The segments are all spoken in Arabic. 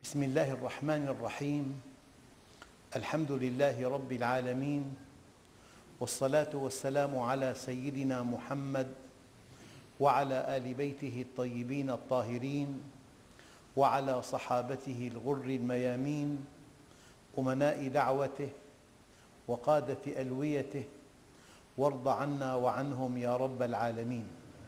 بسم الله الرحمن الرحيم. الحمد لله رب العالمين، والصلاة والسلام على سيدنا محمد وعلى آل بيته الطيبين الطاهرين وعلى صحابته الغر الميامين، أمناء دعوته وقادة ألويته، وارض عنا وعنهم يا رب العالمين.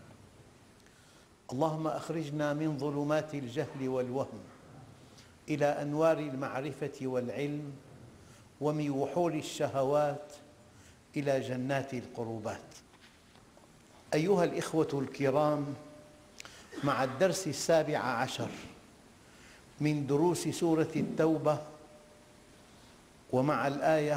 اللهم أخرجنا من ظلمات الجهل والوهم إلى أنوار المعرفة والعلم، ومن وحول الشهوات إلى جنات القربات. أيها الإخوة الكرام، مع الدرس 17 من دروس سورة التوبة، ومع الآية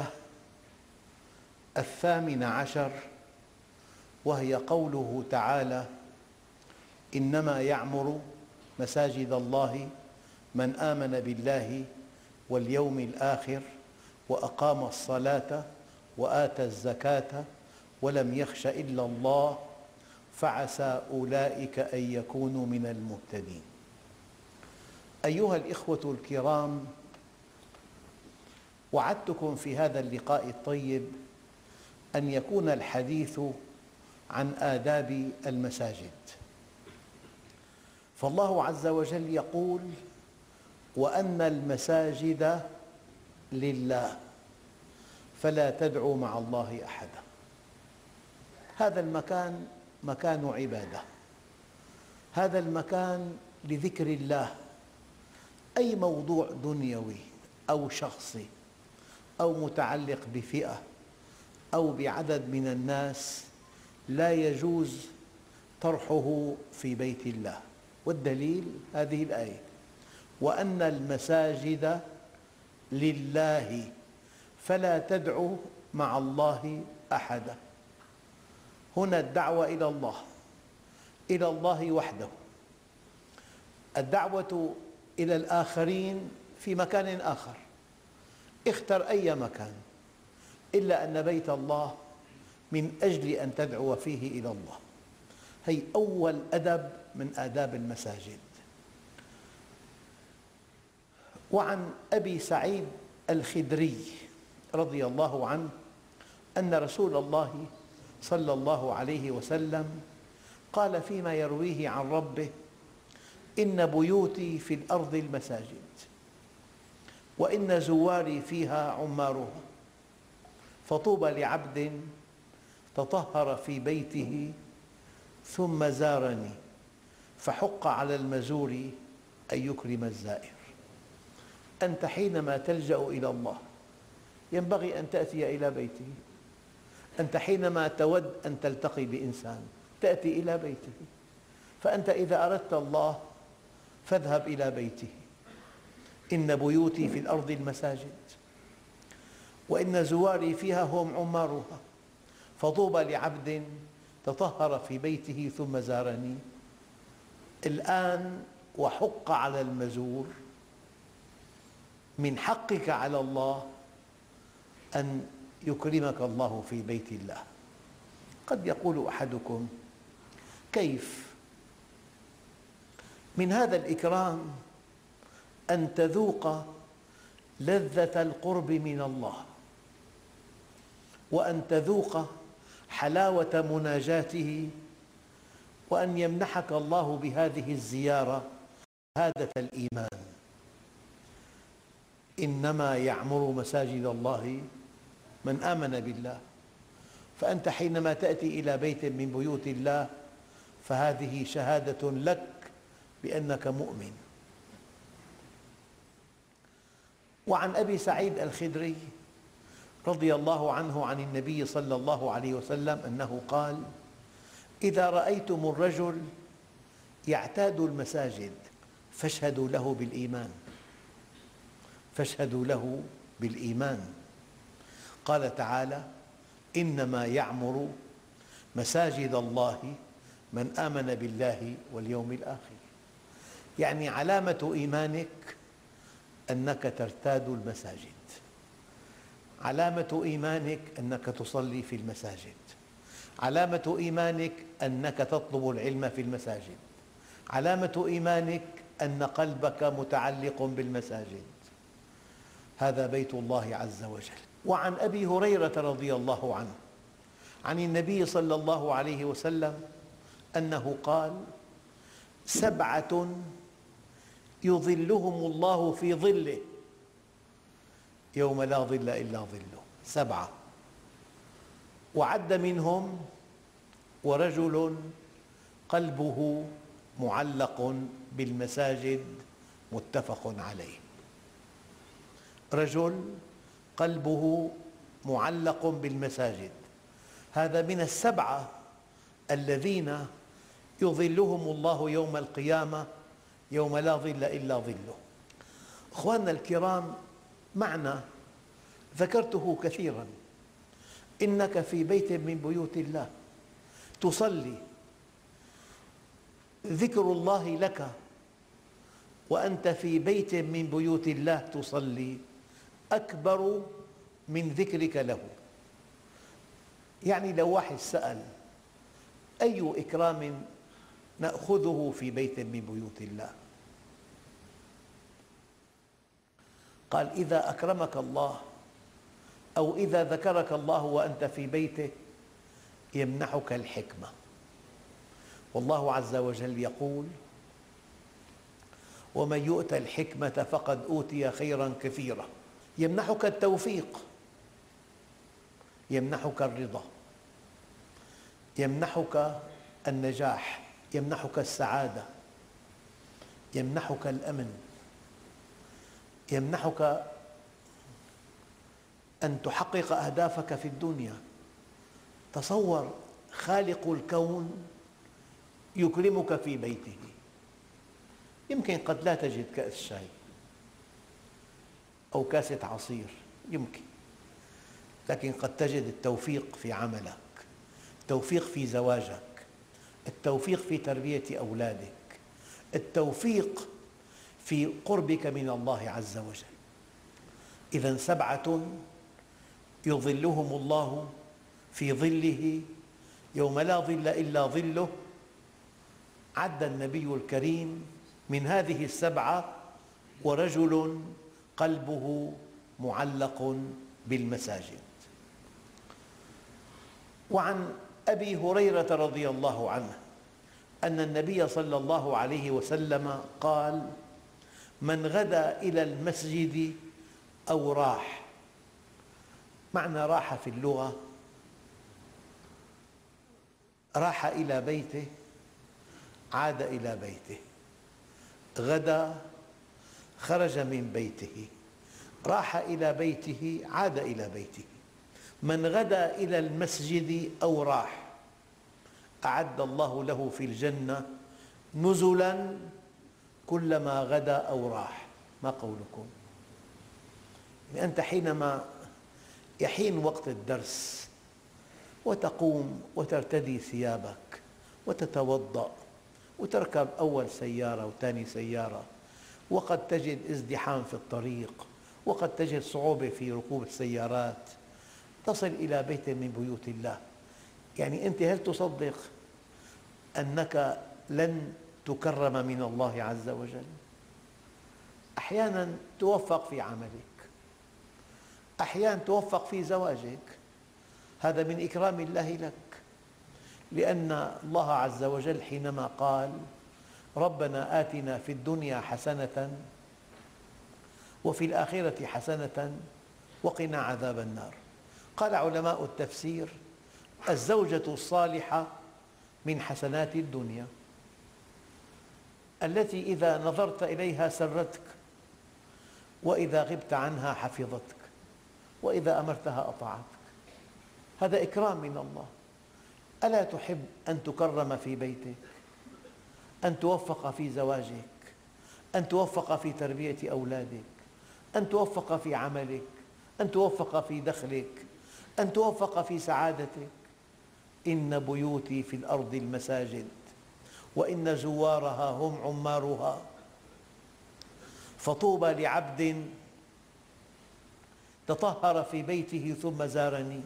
18، وهي قوله تعالى: إنما يعمر مساجد الله من آمن بالله واليوم الآخر وأقام الصلاة وآتى الزكاة ولم يخش إلا الله فعسى أولئك أن يكونوا من المهتدين. أيها الإخوة الكرام، وعدتكم في هذا اللقاء الطيب أن يكون الحديث عن آداب المساجد. فالله عز وجل يقول: وأن المساجد لله فلا تدعوا مع الله أحدا. هذا المكان مكان عبادة، هذا المكان لذكر الله. أي موضوع دنيوي أو شخصي أو متعلق بفئة أو بعدد من الناس لا يجوز طرحه في بيت الله، والدليل هذه الآية: وأن المساجد لله فلا تدعوا مع الله أحدا. هنا الدعوة إلى الله وحده. الدعوة إلى الآخرين في مكان آخر، اختر أي مكان، إلا أن بيت الله من أجل أن تدعو فيه إلى الله. هي أول أدب من آداب المساجد. وعن أبي سعيد الخدري رضي الله عنه أن رسول الله صلى الله عليه وسلم قال فيما يرويه عن ربه: إن بيوتي في الأرض المساجد، وإن زواري فيها عمارها، فطوبى لعبد تطهر في بيته ثم زارني، فحق على المزور أن يكرم الزائر. أنت حينما تلجأ إلى الله ينبغي أن تأتي إلى بيته. أنت حينما تود أن تلتقي بإنسان تأتي إلى بيته. فأنت إذا أردت الله فاذهب إلى بيته. إن بيوتي في الأرض المساجد، وإن زواري فيها هم عمارها، فطوبى لعبد تطهر في بيته ثم زارني. الآن وحق على المزور، من حقك على الله أن يكرمك الله في بيت الله. قد يقول أحدكم: كيف؟ من هذا الإكرام أن تذوق لذة القرب من الله، وأن تذوق حلاوة مناجاته، وأن يمنحك الله بهذه الزيارة شهادة الإيمان. إنما يعمر مساجد الله من آمن بالله. فأنت حينما تأتي إلى بيت من بيوت الله فهذه شهادة لك بأنك مؤمن. وعن أبي سعيد الخدري رضي الله عنه عن النبي صلى الله عليه وسلم أنه قال: إذا رأيتم الرجل يعتاد المساجد فاشهدوا له بالإيمان، فاشهدوا له بالإيمان. قال تعالى: إنما يعمر مساجد الله من آمن بالله واليوم الآخر. يعني علامة إيمانك أنك ترتاد المساجد، علامة إيمانك أنك تصلي في المساجد، علامة إيمانك أنك تطلب العلم في المساجد، علامة إيمانك أن قلبك متعلق بالمساجد، هذا بيت الله عز وجل. وعن أبي هريرة رضي الله عنه عن النبي صلى الله عليه وسلم أنه قال: 7 يظلهم الله في ظله يوم لا ظل إلا ظله. 7، وعد منهم: ورجل قلبه معلق بالمساجد، متفق عليه. رجل قلبه معلق بالمساجد، هذا من 7 الذين يظلهم الله يوم القيامة يوم لا ظل إلا ظله. أخواننا الكرام، معنى ذكرته كثيراً: إنك في بيت من بيوت الله تصلي، ذكر الله لك وأنت في بيت من بيوت الله تصلي أكبر من ذكرك له. يعني لو واحد سأل: أي إكرام نأخذه في بيت من بيوت الله؟ قال: إذا أكرمك الله أو إذا ذكرك الله وأنت في بيته يمنحك الحكمة. والله عز وجل يقول: ومن يؤت الحكمة فقد أوتي خيراً كثيراً. يمنحك التوفيق، يمنحك الرضا، يمنحك النجاح، يمنحك السعادة، يمنحك الأمن، يمنحك أن تحقق أهدافك في الدنيا. تصور خالق الكون يكرمك في بيته. يمكن قد لا تجد كأس شاي أو كاسة عصير، يمكن، لكن قد تجد التوفيق في عملك، التوفيق في زواجك، التوفيق في تربية أولادك، التوفيق في قربك من الله عز وجل. إذن 7 يظلهم الله في ظله يوم لا ظل إلا ظله. عد النبي الكريم من هذه 7: ورجل قلبه معلق بالمساجد. وعن أبي هريرة رضي الله عنه أن النبي صلى الله عليه وسلم قال: من غدا إلى المسجد أو راح. معنى راح في اللغة: راح إلى بيته، عاد إلى بيته. غدا خرج من بيته، راح إلى بيته، عاد إلى بيته. من غدا إلى المسجد أو راح أعد الله له في الجنة نزلاً كلما غدا أو راح. ما قولكم؟ أنت حينما يحين وقت الدرس وتقوم وترتدي ثيابك وتتوضأ وتركب أول سيارة وثاني سيارة، وقد تجد ازدحام في الطريق، وقد تجد صعوبة في ركوب السيارات، تصل إلى بيت من بيوت الله. يعني أنت هل تصدق أنك لن تكرم من الله عز وجل؟ أحياناً توفق في عملك، أحياناً توفق في زواجك، هذا من إكرام الله لك. لأن الله عز وجل حينما قال: ربنا آتنا في الدنيا حسنة وفي الآخرة حسنة وقنا عذاب النار، قال علماء التفسير: الزوجة الصالحة من حسنات الدنيا، التي إذا نظرت إليها سرتك، وإذا غبت عنها حفظتك، وإذا أمرتها أطاعتك. هذا إكرام من الله. ألا تحب أن تكرم في بيتك، أن توفق في زواجك، أن توفق في تربية أولادك، أن توفق في عملك، أن توفق في دخلك، أن توفق في سعادتك؟ إن بيوتي في الأرض المساجد وإن زوارها هم عمارها، فطوبى لعبد تطهر في بيته ثم زارني،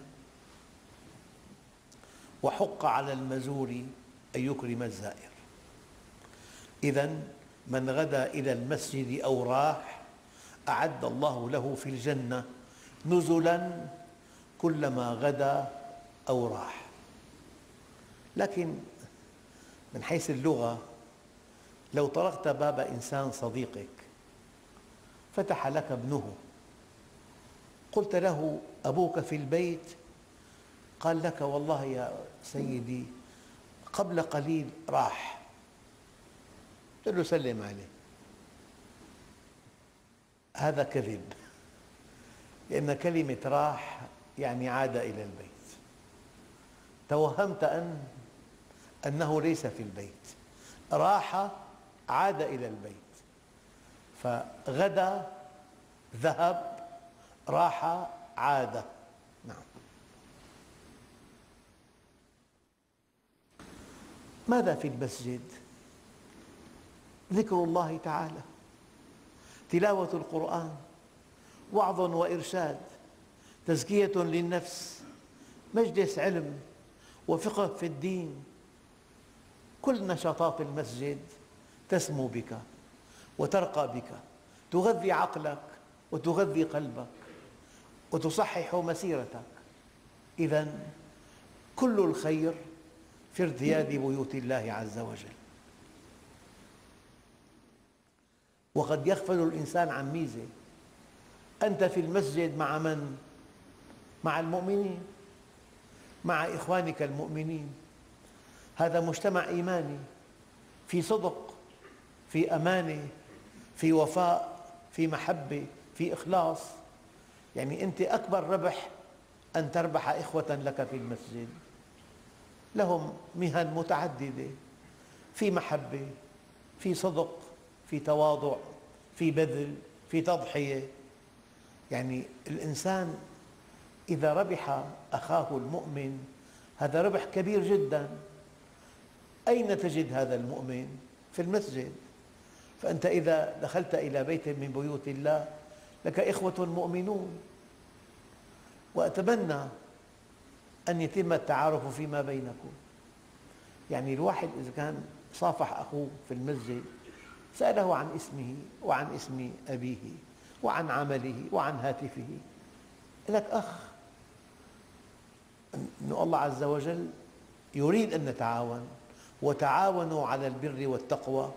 وحق على المزور أن يكرم الزائر. إذن من غدا إلى المسجد أو راح أعد الله له في الجنة نزلاً كلما غدا أو راح. لكن من حيث اللغة، لو طرقت باب إنسان صديقك فتح لك ابنه، قلت له: أبوك في البيت؟ قال لك: والله يا سيدي قبل قليل راح. قل له: سلم عليه. هذا كذب، لأن كلمة راح يعني عاد إلى البيت. توهمت أنه ليس في البيت. راح عاد إلى البيت، فغدا ذهب، راح عاد. نعم. ماذا في المسجد؟ ذكر الله تعالى، تلاوة القرآن، وعظ وإرشاد، تزكية للنفس، مجلس علم وفقه في الدين. كل نشاطات المسجد تسمو بك وترقى بك، تغذي عقلك وتغذي قلبك وتصحح مسيرتك. إذن كل الخير في ارتياد بيوت الله عز وجل. وقد يغفل الإنسان عن ميزة: أنت في المسجد مع من؟ مع المؤمنين، مع إخوانك المؤمنين. هذا مجتمع إيماني، في صدق، في أمانة، في وفاء، في محبة، في إخلاص. يعني أنت أكبر ربح أن تربح إخوة لك في المسجد، لهم مهن متعددة، في محبة، في صدق، في تواضع، في بذل، في تضحية. يعني الإنسان إذا ربح أخاه المؤمن هذا ربح كبير جداً. أين تجد هذا المؤمن؟ في المسجد. فأنت إذا دخلت إلى بيت من بيوت الله لك إخوة مؤمنون. وأتمنى أن يتم التعارف فيما بينكم. يعني الواحد إذا كان صافح أخوه في المسجد، سأله عن اسمه وعن اسم أبيه وعن عمله وعن هاتفه، لك أخ. أن الله عز وجل يريد أن نتعاون: وتعاونوا على البر والتقوى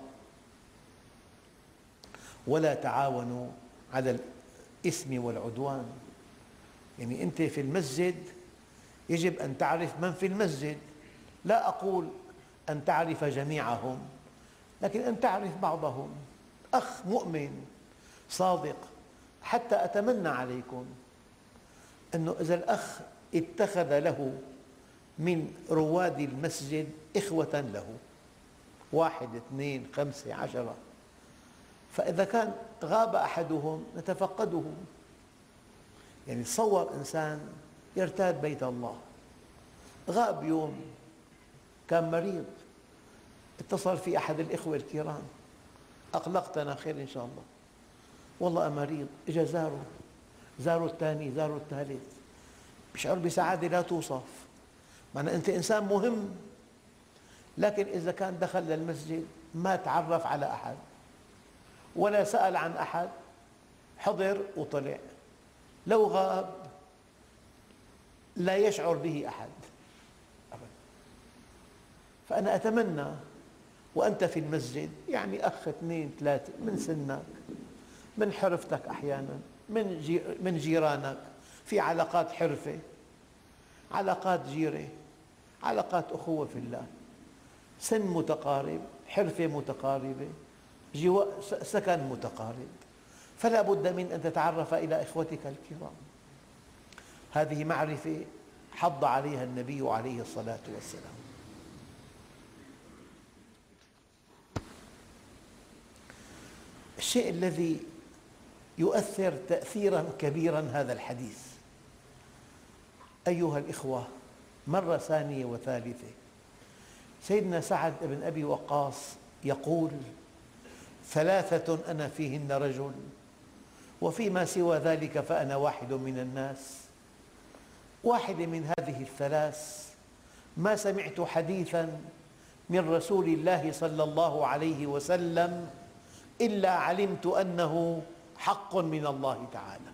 ولا تعاونوا على الإثم والعدوان. يعني أنت في المسجد يجب أن تعرف من في المسجد. لا أقول أن تعرف جميعهم، لكن أن تعرف بعضهم. أخ مؤمن صادق. حتى أتمنى عليكم أنه إذا الأخ اتخذ له من رواد المسجد إخوة له، 1 2 5 10، فإذا كان غاب أحدهم نتفقده. يعني تصور إنسان يرتاد بيت الله، غاب يوم، كان مريض، اتصل في أحد الإخوة الكرام: أقلقتنا، خير إن شاء الله، والله مريض. إجا زاره الثاني، زاره الثالث، بيشعر بسعادة لا توصف. معنى أنت إنسان مهم. لكن إذا كان دخل للمسجد ما تعرف على أحد ولا سأل عن أحد، حضر وطلع، لو غاب لا يشعر به أحد أبدا. فأنا أتمنى وأنت في المسجد، يعني أخ 2 3 من سنك، من حرفتك، أحيانا من جيرانك، في علاقات حرفة، علاقات جيرة، علاقات أخوة في الله، سن متقارب، حرفة متقاربة، سكن متقارب. فلا بد من أن تتعرف إلى إخوتك الكرام. هذه معرفة حض عليها النبي عليه الصلاة والسلام. الشيء الذي يؤثر تأثيراً كبيراً هذا الحديث. أيها الإخوة، مرة ثانية وثالثة سيدنا سعد بن أبي وقاص يقول: 3 أنا فيهن رجل، وفيما سوى ذلك فأنا واحد من الناس. واحد من هذه ال3: ما سمعت حديثاً من رسول الله صلى الله عليه وسلم إلا علمت أنه حق من الله تعالى.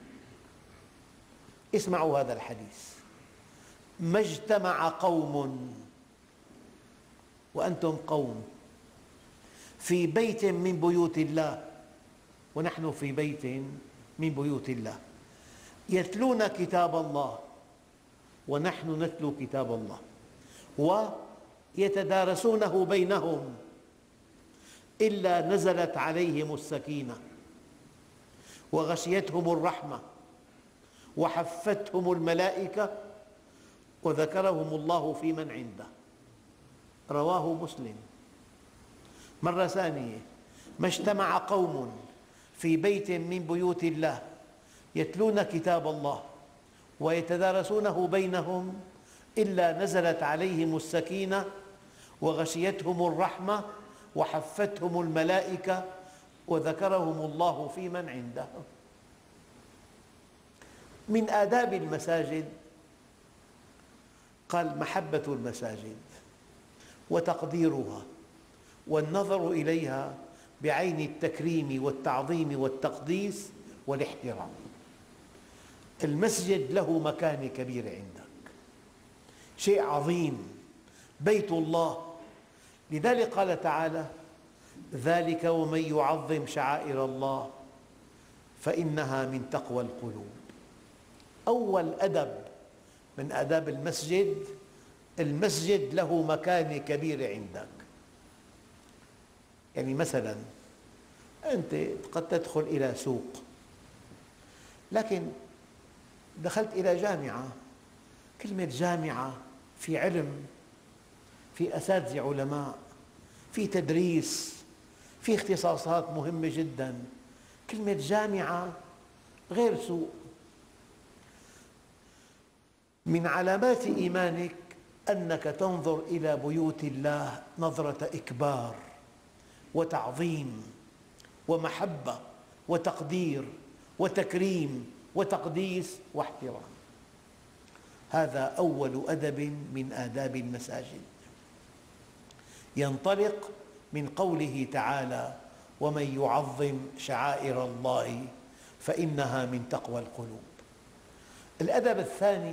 اسمعوا هذا الحديث: ما اجتمع قوم، وأنتم قوم، في بيت من بيوت الله، ونحن في بيت من بيوت الله، يتلون كتاب الله، ونحن نتلو كتاب الله، ويتدارسونه بينهم إلا نزلت عليهم السكينة وغشيتهم الرحمة وحفتهم الملائكة وذكرهم الله في من عنده. رواه مسلم. مرة ثانية: ما اجتمع قوم في بيت من بيوت الله يتلون كتاب الله ويتدارسونه بينهم إلا نزلت عليهم السكينة وغشيتهم الرحمة وحفتهم الملائكة وذكرهم الله في من عنده. من آداب المساجد قال: محبة المساجد وتقديرها والنظر إليها بعين التكريم والتعظيم والتقديس والاحترام. المسجد له مكانة كبيرة عندك، شيء عظيم، بيت الله. لذلك قال تعالى: ذلك ومن يعظم شعائر الله فإنها من تقوى القلوب. أول أدب من آداب المسجد: المسجد له مكانة كبيرة عندك. يعني مثلاً أنت قد تدخل إلى سوق، لكن دخلت إلى جامعة. كلمة جامعة في علم، في أساتذة علماء، في تدريس، في اختصاصات مهمة جداً. كلمة جامعة غير سوق. من علامات إيمانك أنك تنظر إلى بيوت الله نظرة إكبار وتعظيم ومحبة وتقدير وتكريم وتقديس واحترام. هذا أول أدب من آداب المساجد، ينطلق من قوله تعالى: ومن يعظم شعائر الله فإنها من تقوى القلوب. الأدب الثاني: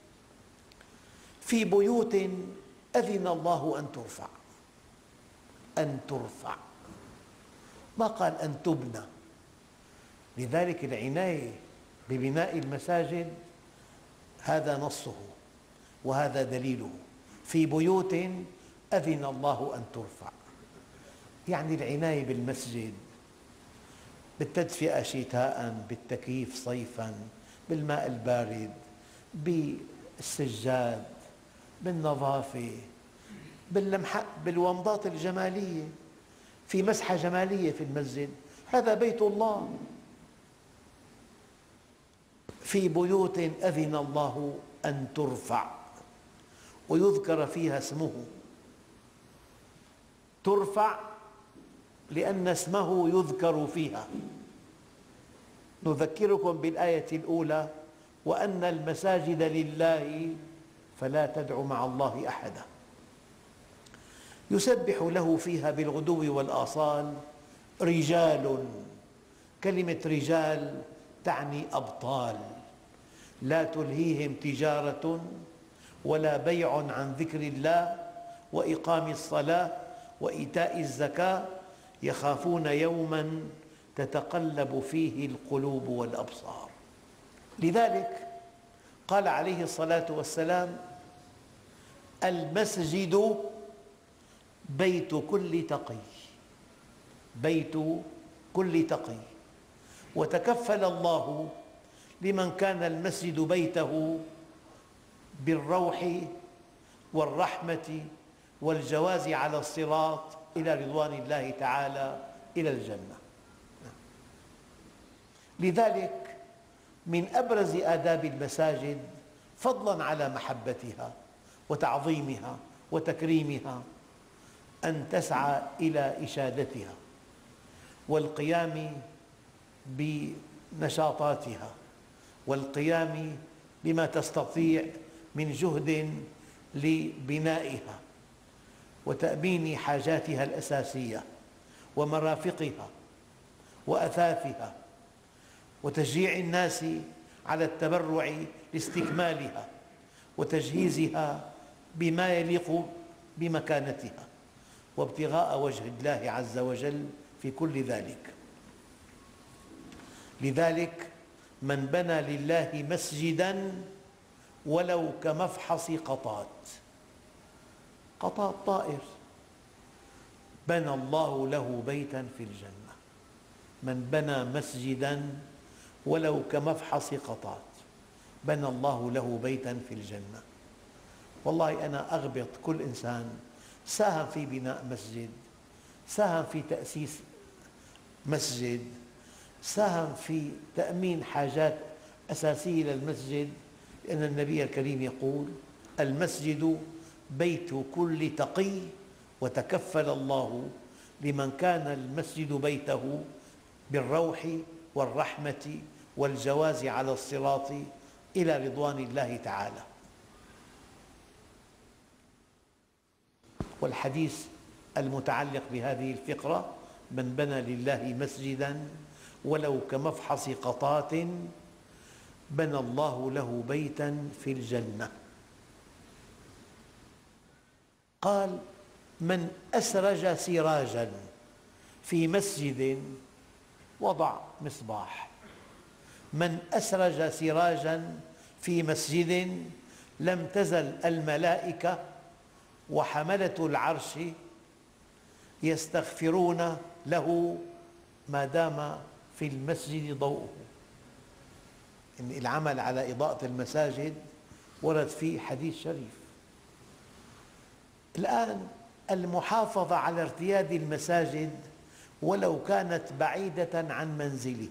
في بيوت أذن الله أن ترفع. أن ترفع، ما قال أن تبنى. لذلك العناية ببناء المساجد هذا نصه وهذا دليله: في بيوت أذن الله أن ترفع. يعني العناية بالمسجد، بالتدفئة شتاء، بالتكييف صيفاً، بالماء البارد، بالسجاد، بالنظافة، بالومضات الجمالية، في مسحة جمالية في المسجد. هذا بيت الله. في بيوت أذن الله أن ترفع ويذكر فيها اسمه. ترفع لأن اسمه يذكر فيها. نذكركم بالآية الأولى: وأن المساجد لله فلا تدعوا مع الله أحدا. يسبح له فيها بالغدو والآصال رجال. كلمة رجال تعني أبطال، لا تلهيهم تجارة ولا بيع عن ذكر الله وإقام الصلاة وإيتاء الزكاة يخافون يوماً تتقلب فيه القلوب والأبصار. لذلك قال عليه الصلاة والسلام: المسجد بيت كل تقي. بيت كل تقي. وتكفل الله لمن كان المسجد بيته بالروح والرحمة والجواز على الصراط إلى رضوان الله تعالى إلى الجنة. لذلك من أبرز آداب المساجد فضلاً على محبتها وتعظيمها وتكريمها أن تسعى إلى إشادتها والقيام بنشاطاتها والقيام بما تستطيع من جهد لبنائها وتأمين حاجاتها الأساسية ومرافقها وأثاثها، وتشجيع الناس على التبرع لاستكمالها وتجهيزها بما يليق بمكانتها، وابتغاء وجه الله عز وجل في كل ذلك. لذلك من بنى لله مسجداً ولو كمفحص قطات، قطات طائر، بنى الله له بيتاً في الجنة. من بنى مسجداً ولو كمفحص قطات بنى الله له بيتاً في الجنة. والله أنا أغبط كل إنسان ساهم في بناء مسجد، ساهم في تأسيس مسجد، ساهم في تأمين حاجات أساسية للمسجد، لأن النبي الكريم يقول: المسجد بيت كل تقي، وتكفل الله لمن كان المسجد بيته بالروح والرحمة والجواز على الصراط إلى رضوان الله تعالى. والحديث المتعلق بهذه الفقرة: من بنى لله مسجداً ولو كمفحص قطات بنى الله له بيتاً في الجنة. قال: من أسرج سراجاً في مسجد وضع مصباح. من أسرج سراجاً في مسجد لم تزل الملائكة وحملة العرش يستغفرون له ما دام في المسجد ضوءه. إن العمل على إضاءة المساجد ورد فيه حديث شريف. الآن المحافظة على ارتياد المساجد ولو كانت بعيدة عن منزله،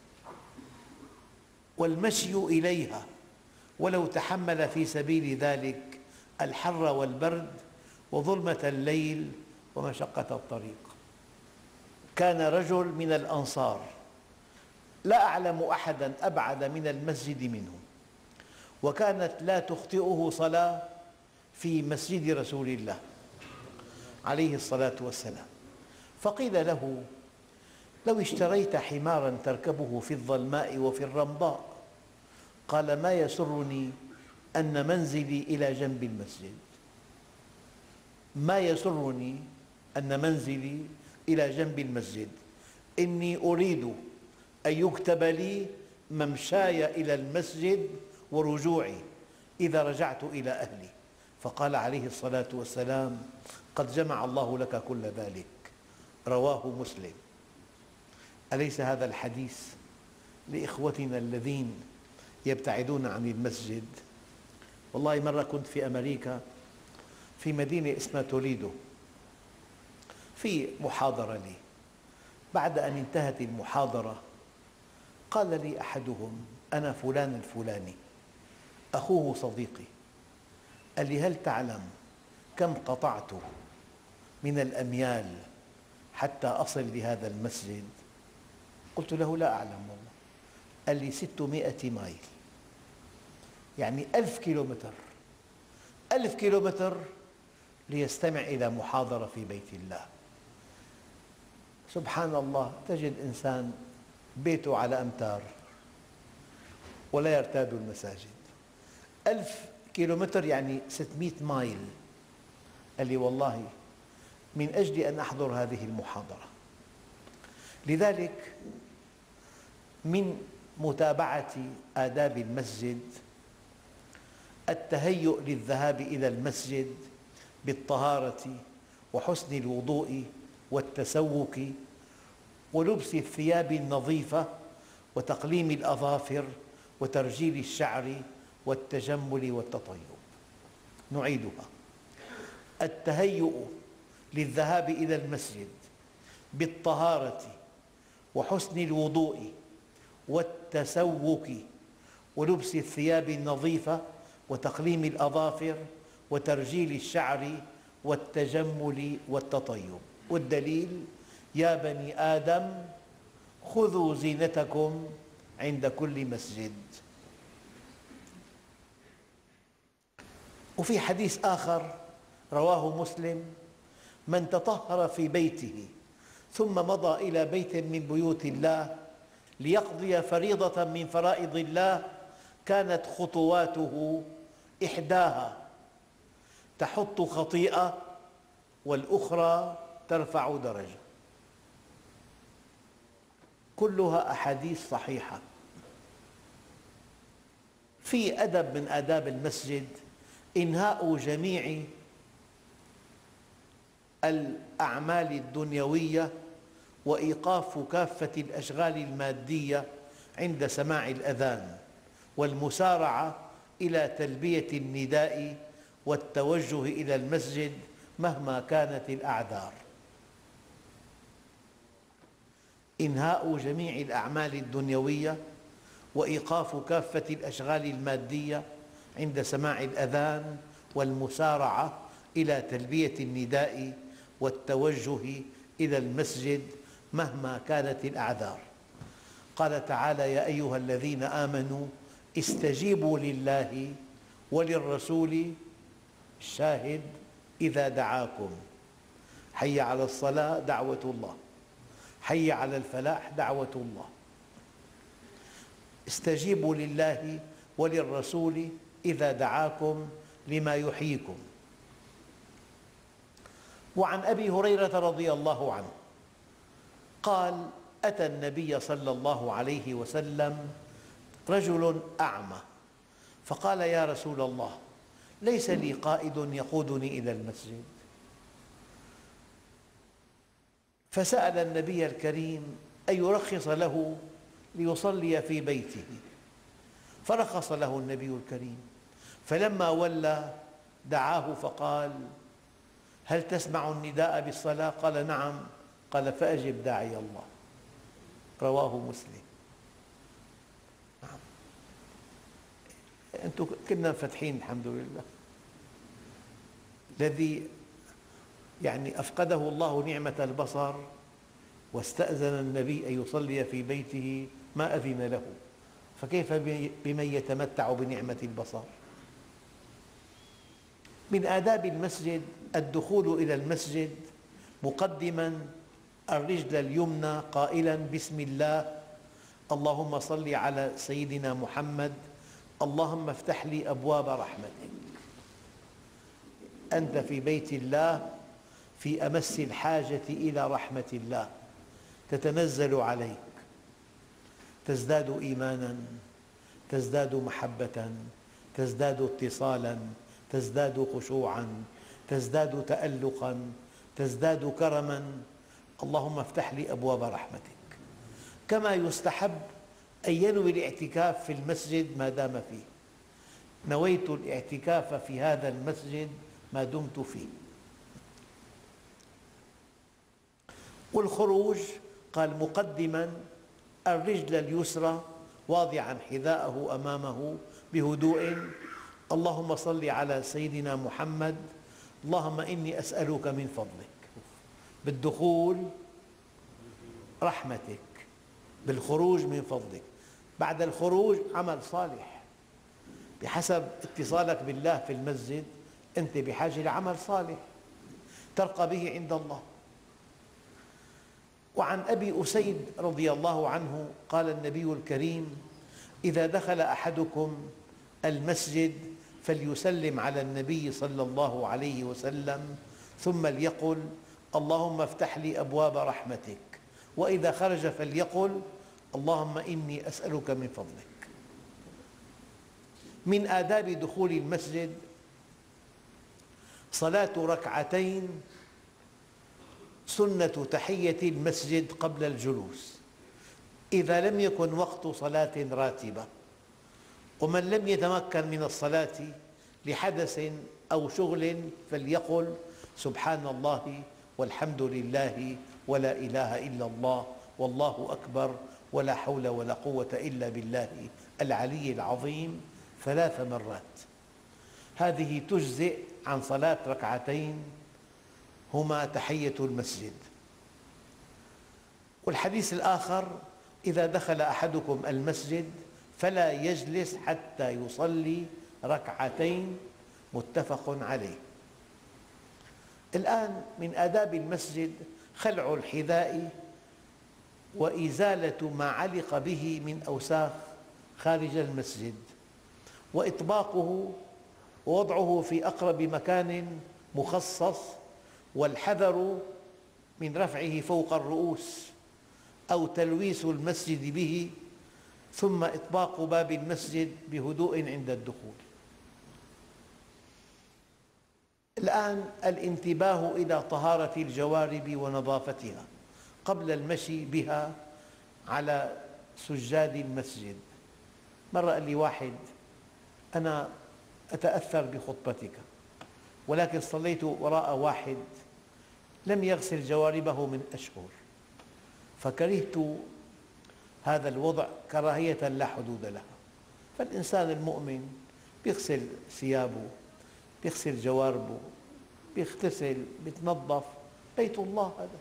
والمشي إليها ولو تحمل في سبيل ذلك الحر والبرد وظلمة الليل ومشقة الطريق. كان رجل من الأنصار لا أعلم أحداً أبعد من المسجد منه، وكانت لا تخطئه صلاة في مسجد رسول الله عليه الصلاة والسلام. فقيل له: لو اشتريت حماراً تركبه في الظلماء وفي الرمضاء. قال: ما يسرني أن منزلي إلى جنب المسجد، ما يسرني أن منزلي إلى جنب المسجد، إني أريد أن يكتب لي ممشاي إلى المسجد ورجوعي إذا رجعت إلى أهلي. فقال عليه الصلاة والسلام: قد جمع الله لك كل ذلك. رواه مسلم. أليس هذا الحديث لإخوتنا الذين يبتعدون عن المسجد؟ والله مرة كنت في أمريكا في مدينة اسمها توليدو في محاضرة لي. بعد أن انتهت المحاضرة قال لي أحدهم: أنا فلان الفلاني، أخوه صديقي. قال لي: هل تعلم كم قطعت من الأميال حتى أصل لهذا المسجد؟ قلت له: لا أعلم والله. قال لي: 600 ميل، يعني 1000 كيلومتر. 1000 كيلومتر ليستمع إلى محاضرة في بيت الله. سبحان الله، تجد إنسان بيته على أمتار ولا يرتاد المساجد. 1000 كيلومتر يعني 600 ميل. قال لي: والله من أجل أن أحضر هذه المحاضرة. لذلك من متابعة آداب المسجد التهيؤ للذهاب إلى المسجد بالطهارة وحسن الوضوء والتسوك ولبس الثياب النظيفة وتقليم الأظافر وترجيل الشعر والتجمل والتطيب. نعيدها: التهيؤ للذهاب إلى المسجد بالطهارة وحسن الوضوء والتسوك ولبس الثياب النظيفة وتقليم الأظافر وترجيل الشعر والتجمل والتطيب. والدليل: يا بني آدم خذوا زينتكم عند كل مسجد. وفي حديث آخر رواه مسلم: من تطهر في بيته ثم مضى إلى بيت من بيوت الله ليقضي فريضة من فرائض الله، كانت خطواته إحداها تحط خطيئة والأخرى ترفع درجة، كلها أحاديث صحيحة. في أدب من آداب المسجد إنهاء جميع الأعمال الدنيوية وإيقاف كافة الأشغال المادية عند سماع الأذان، والمسارعة إلى تلبية النداء والتوجه إلى المسجد مهما كانت الأعذار. إنهاء جميع الأعمال الدنيوية وإيقاف كافة الأشغال المادية عند سماع الأذان، والمسارعة إلى تلبية النداء والتوجه إلى المسجد مهما كانت الأعذار. قال تعالى: يا أيها الذين آمنوا استجيبوا لله وللرسول، الشاهد إذا دعاكم. حي على الصلاة دعوة الله، حي على الفلاح دعوة الله. استجيبوا لله وللرسول إذا دعاكم لما يحييكم. وعن أبي هريرة رضي الله عنه قال: أتى النبي صلى الله عليه وسلم رجل أعمى فقال: يا رسول الله، ليس لي قائد يقودني إلى المسجد. فسأل النبي الكريم أن يرخص له ليصلي في بيته، فرخص له النبي الكريم. فلما ولى دعاه فقال: هل تسمع النداء بالصلاة؟ قال: نعم. قال: فأجب داعي الله. رواه مسلم. نعم. أنتم كنا مفتحين الحمد لله. الذي أفقده الله نعمة البصر واستأذن النبي أن يصلي في بيته ما أذن له، فكيف بمن يتمتع بنعمة البصر؟ من آداب المسجد الدخول إلى المسجد مقدما الرجل اليمنى قائلا: بسم الله، اللهم صل على سيدنا محمد، اللهم افتح لي أبواب رحمتك. أنت في بيت الله في أمس الحاجة إلى رحمة الله تتنزل عليك، تزداد إيمانا، تزداد محبة، تزداد اتصالا، تزداد خشوعا، تزداد تألقا، تزداد كرما. اللهم افتح لي أبواب رحمتك. كما يستحب أن ينوي الاعتكاف في المسجد ما دام فيه. نويت الاعتكاف في هذا المسجد ما دمت فيه. والخروج قال مقدما الرجل اليسرى واضعا حذاءه أمامه بهدوء: اللهم صل على سيدنا محمد، اللهم إني أسألك من فضلك. بالدخول رحمتك، بالخروج من فضلك. بعد الخروج عمل صالح بحسب اتصالك بالله في المسجد، أنت بحاجة لعمل صالح ترقى به عند الله. وعن أبي أسيد رضي الله عنه قال النبي الكريم: إذا دخل أحدكم المسجد فليسلم على النبي صلى الله عليه وسلم ثم ليقل: اللهم افتح لي أبواب رحمتك. وإذا خرج فليقل: اللهم إني أسألك من فضلك. من آداب دخول المسجد صلاة ركعتين سنة تحية المسجد قبل الجلوس، إذا لم يكن وقت صلاة راتبة. ومن لم يتمكن من الصلاة لحدث أو شغل فليقل: سبحان الله والحمد لله ولا إله إلا الله والله أكبر ولا حول ولا قوة إلا بالله العلي العظيم 3 مرات. هذه تجزئ عن صلاة ركعتين هما تحية المسجد. والحديث الآخر: إذا دخل أحدكم المسجد فلا يجلس حتى يصلي ركعتين، متفق عليه. الآن من آداب المسجد خلع الحذاء وإزالة ما علق به من أوساخ خارج المسجد، وإطباقه ووضعه في أقرب مكان مخصص، والحذر من رفعه فوق الرؤوس أو تلويث المسجد به، ثم إطباق باب المسجد بهدوء عند الدخول. الآن الانتباه إلى طهارة الجوارب ونظافتها قبل المشي بها على سجاد المسجد. مرة قال لي واحد: أنا أتأثر بخطبتك، ولكن صليت وراء واحد لم يغسل جواربه من أشهر، فكرهت هذا الوضع كراهية لا حدود لها. فالإنسان المؤمن يغسل ثيابه، يغسل جواربه، يغتسل، يتنظف، بيت الله هذا.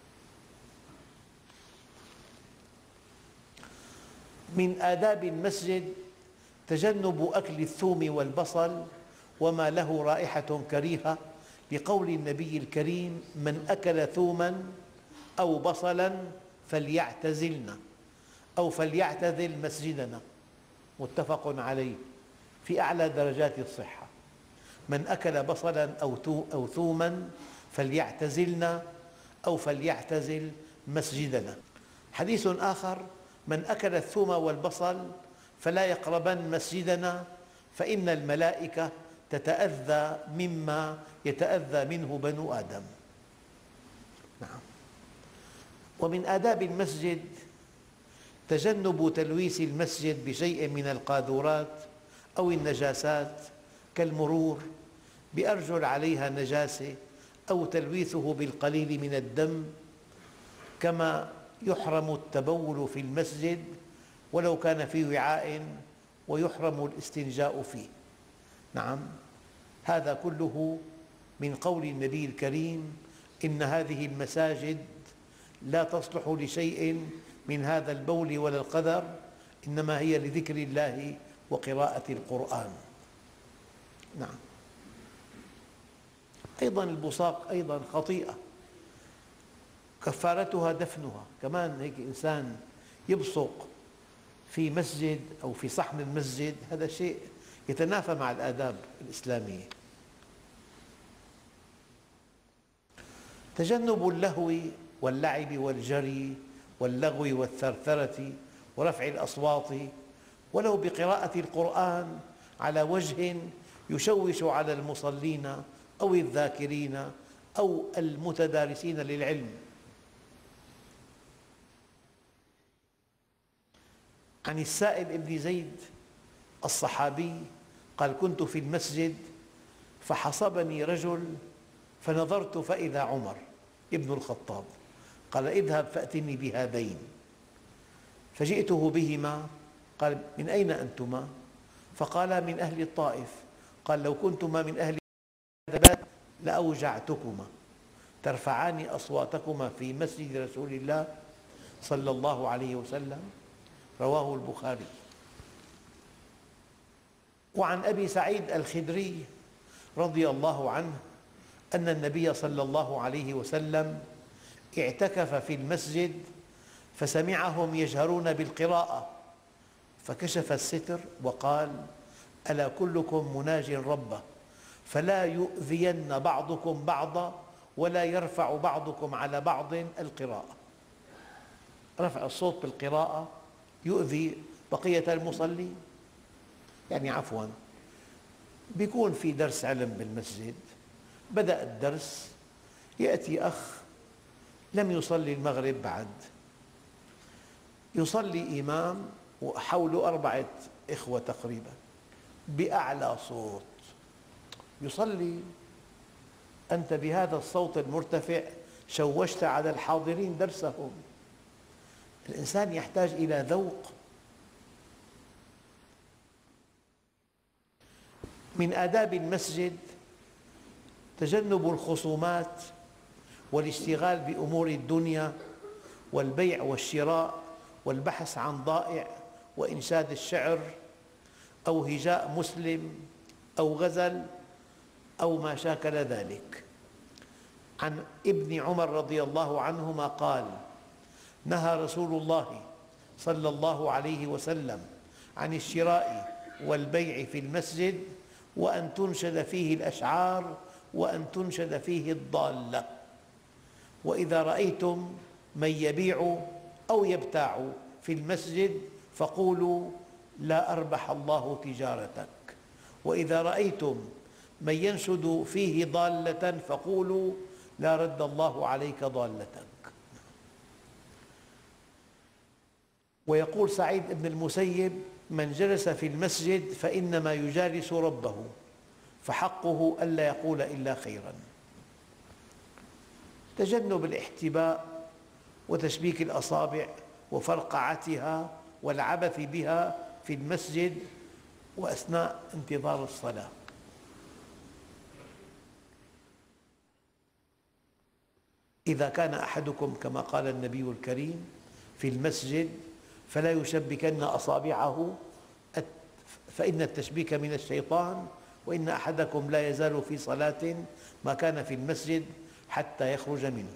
من آداب المسجد تجنب أكل الثوم والبصل وما له رائحة كريهة، لقول النبي الكريم: من أكل ثوما أو بصلا فليعتزلنا أو فليعتزل مسجدنا، متفق عليه في أعلى درجات الصحة. من أكل بصلا أو ثوما فليعتزلنا أو فليعتزل مسجدنا. حديث آخر: من أكل الثوم والبصل فلا يقربن مسجدنا فإن الملائكة تتأذى مما يتأذى منه بنو آدم. نعم. ومن آداب المسجد تجنب تلويث المسجد بشيء من القاذورات أو النجاسات كالمرور بأرجل عليها نجاسة، أو تلويثه بالقليل من الدم، كما يحرم التبول في المسجد ولو كان في وعاء، ويحرم الاستنجاء فيه. نعم، هذا كله من قول النبي الكريم: إن هذه المساجد لا تصلح لشيء من هذا البول ولا القذر، إنما هي لذكر الله وقراءة القرآن. نعم. أيضا البصاق أيضا خطيئة كفارتها دفنها. كمان هيك إنسان يبصق في مسجد أو في صحن المسجد، هذا شيء يتنافى مع الآداب الإسلامية. تجنب اللهو واللعب والجري واللغو والثرثرة ورفع الأصوات ولو بقراءة القرآن على وجه يشوش على المصلين أو الذاكرين أو المتدارسين للعلم. عن السائب بن زيد الصحابي قال: كنت في المسجد فحصبني رجل فنظرت فإذا عمر ابن الخطاب، قال: اذهب فأتني بهذين، فجئته بهما. قال: من أين أنتما؟ فقالا: من أهل الطائف. قال: لو كنتما من أهل البلد لأوجعتكما، ترفعان أصواتكما في مسجد رسول الله صلى الله عليه وسلم. رواه البخاري. وعن أبي سعيد الخدري رضي الله عنه أن النبي صلى الله عليه وسلم اعتكف في المسجد فسمعهم يجهرون بالقراءة، فكشف الستر وقال: ألا كلكم مناج ربه، فلا يؤذين بعضكم بعضا ولا يرفع بعضكم على بعض القراءة. رفع الصوت بالقراءة يؤذي بقية المصلين. يعني عفواً، بيكون في درس علم بالمسجد، بدأ الدرس، يأتي أخ لم يصلي المغرب بعد، يصلي إمام وحوله 4 إخوة تقريباً بأعلى صوت يصلي. أنت بهذا الصوت المرتفع شوشت على الحاضرين درسهم. الإنسان يحتاج إلى ذوق. من آداب المسجد تجنب الخصومات والاشتغال بأمور الدنيا والبيع والشراء والبحث عن ضائع وإنشاد الشعر أو هجاء مسلم أو غزل أو ما شاكل ذلك. عن ابن عمر رضي الله عنهما قال: نهى رسول الله صلى الله عليه وسلم عن الشراء والبيع في المسجد، وأن تنشد فيه الأشعار، وأن تنشد فيه الضالة. وإذا رأيتم من يبيع أو يبتاع في المسجد فقولوا: لا أربح الله تجارتك. وإذا رأيتم من ينشد فيه ضالة فقولوا: لا رد الله عليك ضالتك. ويقول سعيد بن المسيب: من جلس في المسجد فإنما يجالس ربه، فحقه ألا يقول إلا خيراً. تجنب الاحتباء وتشبيك الأصابع وفرقعتها والعبث بها في المسجد وأثناء انتظار الصلاة. إذا كان أحدكم كما قال النبي الكريم في المسجد فلا يشبكن أصابعه، فإن التشبيك من الشيطان، وإن أحدكم لا يزال في صلاة ما كان في المسجد حتى يخرج منه.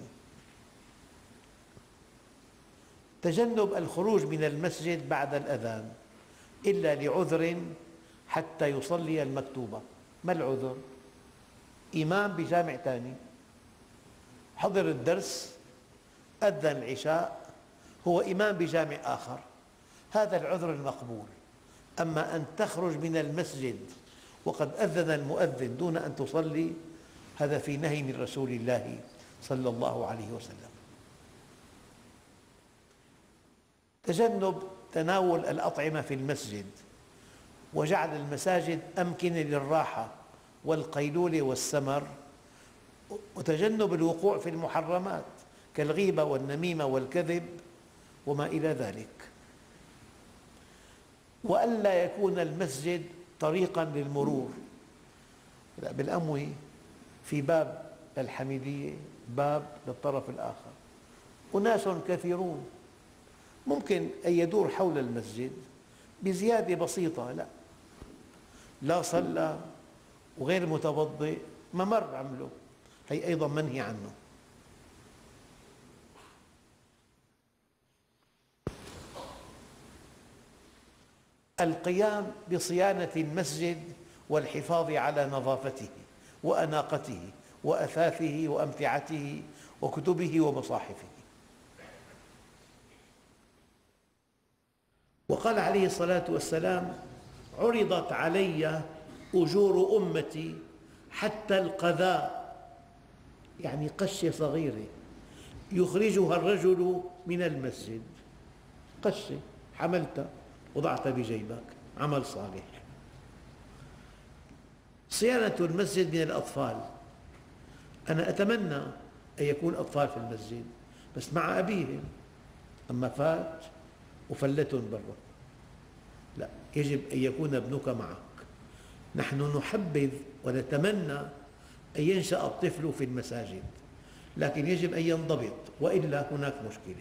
تجنب الخروج من المسجد بعد الأذان إلا لعذر حتى يصلي المكتوبة. ما العذر؟ إمام بجامع ثاني، حضر الدرس، أذن العشاء، هو إمام بجامع آخر، هذا العذر المقبول. أما أن تخرج من المسجد وقد أذن المؤذن دون أن تصلي، هذا في نهي من رسول الله صلى الله عليه وسلم. تجنب تناول الأطعمة في المسجد، وجعل المساجد أمكنة للراحة والقيلولة والسمر، وتجنب الوقوع في المحرمات كالغيبة والنميمة والكذب وما إلى ذلك. وألا يكون المسجد طريقاً للمرور. بالأموي في باب للحميدية، باب للطرف الآخر، أناس كثيرون، ممكن أن يدور حول المسجد بزيادة بسيطة، لا صلى وغير متوضئ، ممر عمله، هي أيضا منهي عنه. القيام بصيانة المسجد والحفاظ على نظافته وأناقته وأثاثه وأمتعته وكتبه ومصاحفه. وقال عليه الصلاة والسلام: عرضت علي أجور أمتي حتى القذاء، يعني قشة صغيرة يخرجها الرجل من المسجد، قشة حملتها وضعتها بجيبك، عمل صالح. صيانة المسجد من الأطفال، أنا أتمنى أن يكون أطفال في المسجد بس مع أبيهم، أما فات وفلتهم برا، لا، يجب أن يكون ابنك معك. نحن نحبذ ونتمنى أن ينشأ الطفل في المساجد، لكن يجب أن ينضبط، وإلا هناك مشكلة.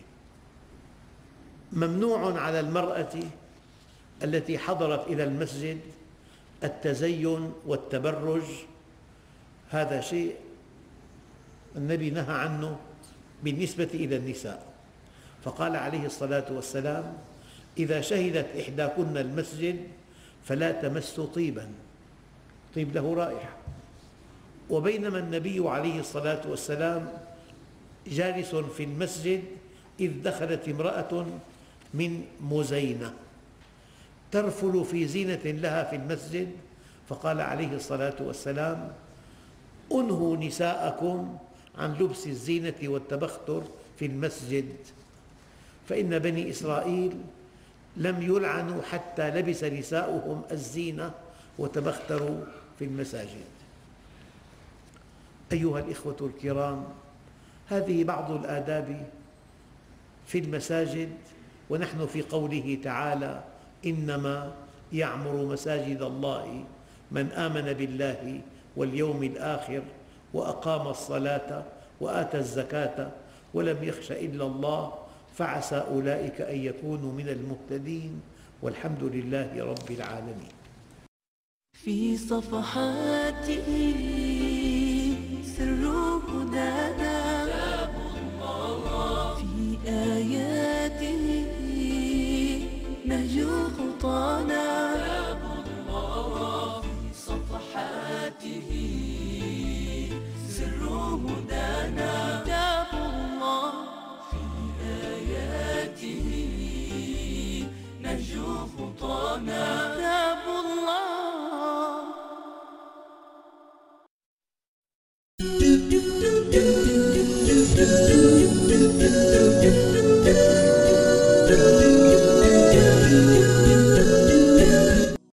ممنوع على المرأة التي حضرت إلى المسجد التزين والتبرج، هذا شيء النبي نهى عنه بالنسبة إلى النساء، فقال عليه الصلاة والسلام: إذا شهدت إحداكن المسجد فلا تمس طيبا، طيب له رائحة. وبينما النبي عليه الصلاة والسلام جالس في المسجد إذ دخلت امرأة من مزينة ترفل في زينة لها في المسجد، فقال عليه الصلاة والسلام: أنهوا نساءكم عن لبس الزينة والتبختر في المسجد، فإن بني إسرائيل لم يلعنوا حتى لبس نساؤهم الزينة وتبختروا في المساجد. أيها الإخوة الكرام، هذه بعض الآداب في المساجد، ونحن في قوله تعالى: إنما يعمر مساجد الله من آمن بالله واليوم الآخر وأقام الصلاة وآتى الزكاة ولم يخش إلا الله فعسى أولئك أن يكونوا من المهتدين، والحمد لله رب العالمين. في صفحاته سر هدانا أعطانا